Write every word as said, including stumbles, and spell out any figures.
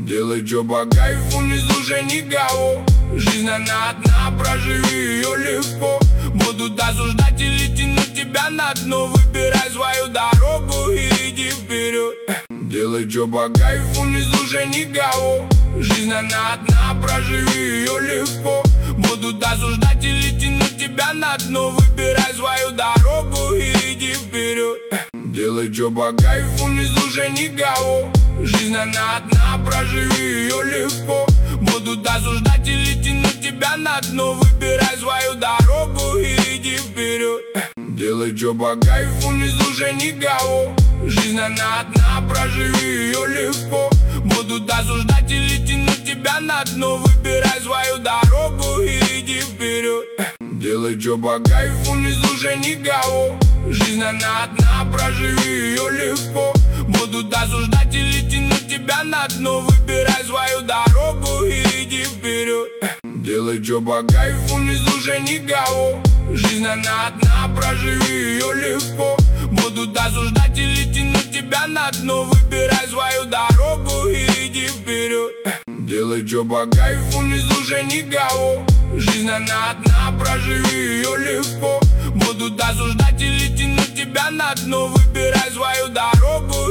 Делай чё по кайфу, не слушай никого. Жизнь она одна, проживи ее легко. Будут осуждать или тянуть тебя на дно. Выбирай свою дорогу и иди вперед. Делай чё по кайфу, не слушай никого. Жизнь она одна, проживи ее легко. Будут осуждать или тянуть тебя на дно. Выбирай свою дорогу и иди вперед. Делай чё по кайфу, не слушай никого. Жизнь она одна, проживи ее легко. Будут осуждать или тянуть тебя на дно. Выбирай свою дорогу и иди вперед. Делай чё по кайфу, не слушай никого. Жизнь она одна, проживи ее легко. Будут осуждать или тянуть тебя на дно. Выбирай свою дорогу и иди вперед. Делай чё по кайфу, не слушай никого. Жизнь она одна, проживи ее легко. Будут осуждать или тянуть тебя на дно. Выбирай свою дорогу и иди вперед. Делай чё по кайфу, не слушай никого. Жизнь она одна, проживи ее легко. Будут осуждать или тянуть тебя на дно. Выбирай свою дорогу и иди вперед. Делай чё по кайфу, не слушай никого. Жизнь она одна, проживи ее легко. Будут осуждать или тянуть тебя на дно. Выбирай свою дорогу.